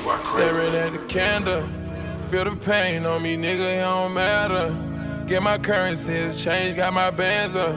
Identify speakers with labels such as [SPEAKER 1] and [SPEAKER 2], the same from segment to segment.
[SPEAKER 1] Staring at the candle, feel the pain on me, nigga, it don't matter. Get my currencies changed, got my bands up.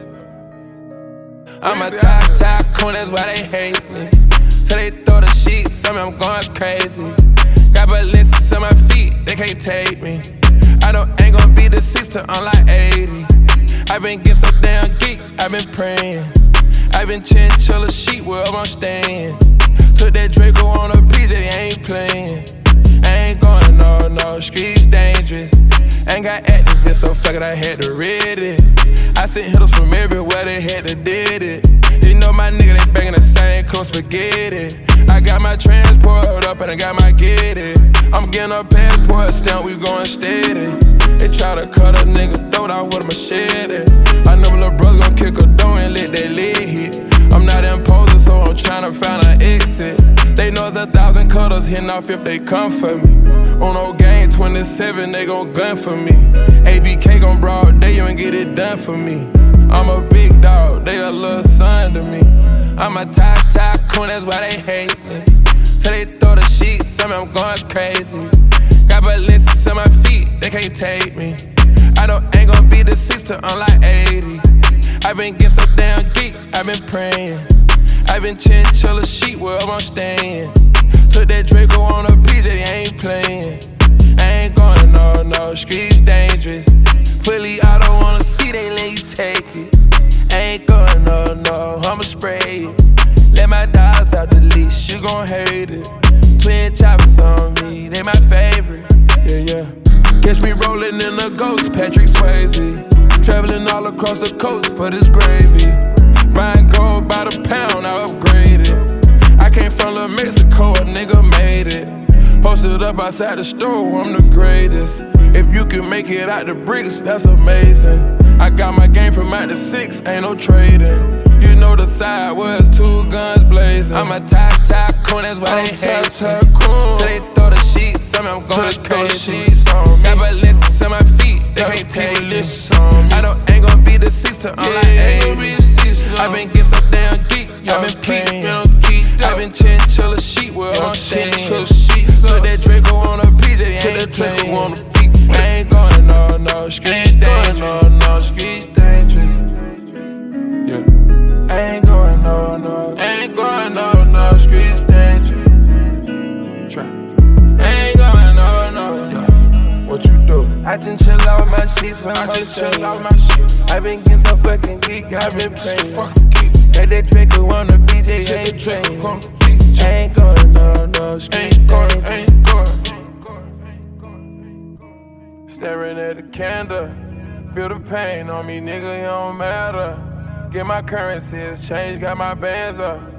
[SPEAKER 1] I'm a top tycoon, that's why they hate me. So they throw the sheets on me, I'm going crazy. Got Balenciagas on my feet, they can't take me. Ain't gon' be deceased till I'm like 80. I been getting so damn geek, I been praying. I been chinchilla sheet wherever I'm staying. Took that Draco on a PJ, ain't playing. I ain't going no, streets dangerous. Ain't got activists, so fuck it, I had to read it. I sent hitters from everywhere, they had to did it. You know my nigga, they bangin' the same clone spaghetti. I got my transport up and I got my get it. I'm getting a passport stamp, we going steady. They try to cut a nigga throat out with a machete. I know my little brother gon' kick a door and let that lid hit. I'm not imposing, so I'm tryna find an exit. They know it's 1,000 cutters hitting off if they come for me. On no game 27, they gon' gun for me. ABK gon' broad day, you ain't get it done for me. I'm a big dog, they a little son to me. I'm a top tycoon, that's why they hate me. So they throw the sheets on me, I'm going crazy. Got Balenciagas on my feet, they can't take me. Ain't gon' be deceased till I'm like 80. I been getting so damn geek, I been praying. I been chinchilla sheet wherever I'm staying. Took that Draco on a PJ, ain't playing. I ain't going no, streets dangerous. Fully auto on the seat, they let you take it. I ain't going no, I'ma spray it. Let my dogs out the leash, you gon' hate it. Twin choppers on me, they my favorite. Yeah. Catch me rolling in a ghost, Patrick Swayze. Traveling all across the coast for this gravy. Buying gold by the pound, I upgraded. I came from La Mexico, a nigga made it. Posted up outside the store, I'm the greatest. If you can make it out the bricks, that's amazing. I got my game from out the 6, ain't no trading. You know the side was 2 guns blazing. I'm a top tycoon, that's why they hate me. So they throw the sheets on me, I'm going crazy. Got Balenciagas on my feet, they can't take me. Ain't gon' be deceased till I'm like 80. I been getting so damn geek, I been praying. I been chinchilla sheet where I'm staying. Took that Draco on a PJ, ain't playing. I ain't going no, streets dangerous. Streets dangerous. Yeah. I ain't going no, streets dangerous. Try. I ain't going no. Yeah. What you do? I just chill out my sheets when I'm shit. I been getting so fucking geek, I been praying. Got that Draco on the PJ, ain't playing. I ain't going no, streets dangerous. Staring at the candle, feel the pain on me, nigga, it don't matter. Get my currencies changed, got my bands up.